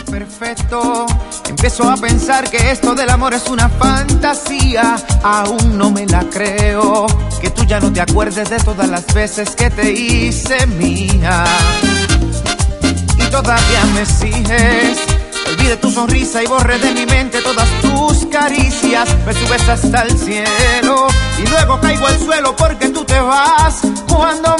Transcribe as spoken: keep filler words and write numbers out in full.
perfecto. Empiezo a pensar que esto del amor es una fantasía. Aún no me la creo, que tú ya no te acuerdes de todas las veces que te hice mía. Y todavía me exiges que olvide tu sonrisa y borre de mi mente todas tus caricias. Me subes hasta el cielo y luego caigo al suelo porque tú te vas cuando